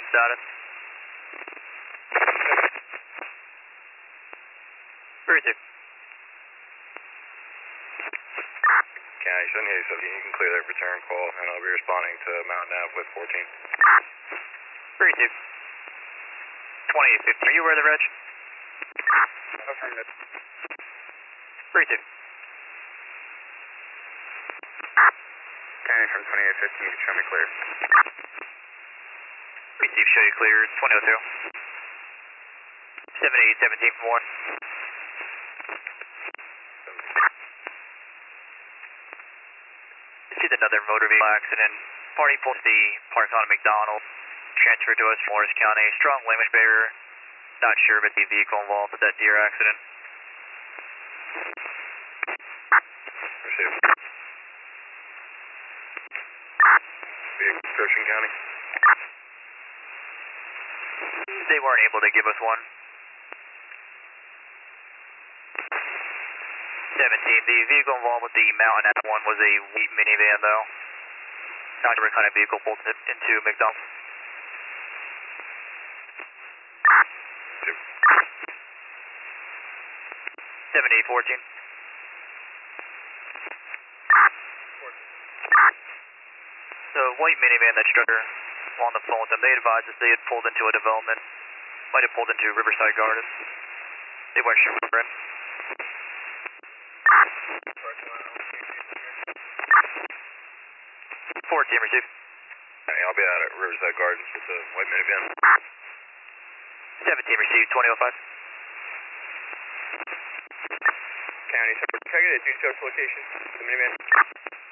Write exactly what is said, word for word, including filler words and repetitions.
status. thirty-two. County seventy-eight seventeen, you can clear that return call, and I'll be responding to Mountain Ave with fourteen. thirty-two. twenty-eight fifty. Are you aware of the reg? Affirmative. thirty-two. County from twenty-eight fifteen, you can show me clear. Receive, show you clear, twenty oh two. seventy-eight seventeen from one. See another motor vehicle accident. Party pulls the parked on McDonald. Transferred to us from Morris County. Strong language barrier. Not sure about the vehicle involved with that deer accident. Received. Vehicle Ocean County. They weren't able to give us one. seventeen. The vehicle involved with the Mountain Ave one was a wheat minivan, though. Not sure what kind of vehicle pulled it into McDonald's. seventy-eight fourteen. The white minivan that struck her on the phone with them, they advised us they had pulled into a development. Might have pulled into Riverside Gardens. They weren't sure where. fourteen received. Hey, I'll be out at Riverside Gardens with the white minivan. seventeen received, twenty oh five. County, so can I get a due social location for the minivan?